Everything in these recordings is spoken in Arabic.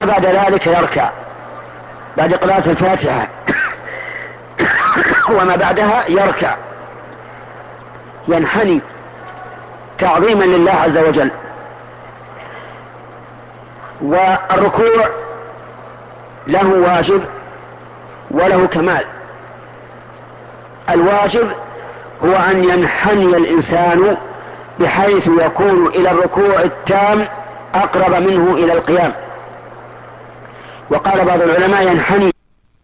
بعد ذلك يركع بعد قراءة الفاتحة وما بعدها يركع ينحني تعظيما لله عز وجل. والركوع له واجب وله كمال. الواجب هو أن ينحني الإنسان بحيث يكون إلى الركوع التام أقرب منه إلى القيام. وقال بعض العلماء ينحني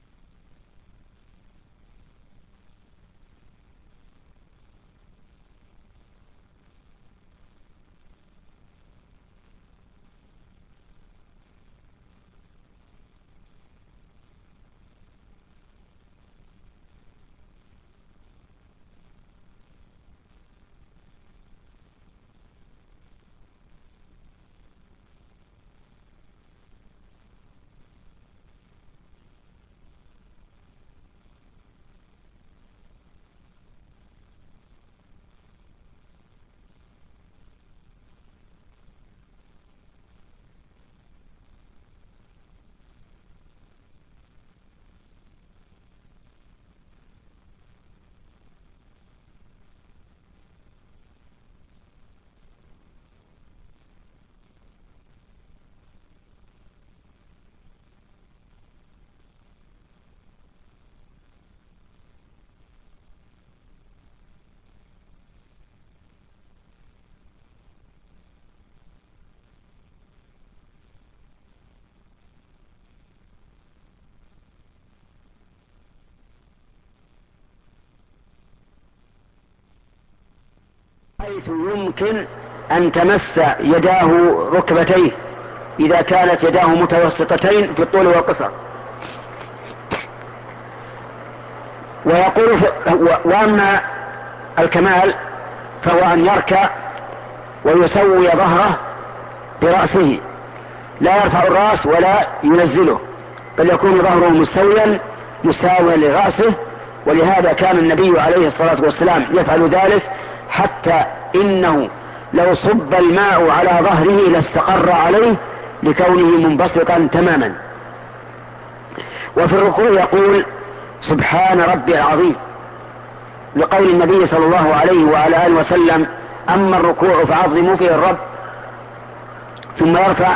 حيث يمكن أن تمس يداه ركبتيه إذا كانت يداه متوسطتين في الطول والقصر. ويقول وأما الكمال فهو أن يركع ويسوي ظهره برأسه، لا يرفع الرأس ولا ينزله، بل يكون ظهره مستويا مساويا لرأسه. ولهذا كان النبي عليه الصلاة والسلام يفعل ذلك، حتى إنه لو صب الماء على ظهره لاستقر عليه لكونه منبسطا تماما. وفي الركوع يقول سبحان ربي العظيم، لقول النبي صلى الله عليه وعلى آله وسلم أما الركوع فعظموا فيه الرب، ثم يرفع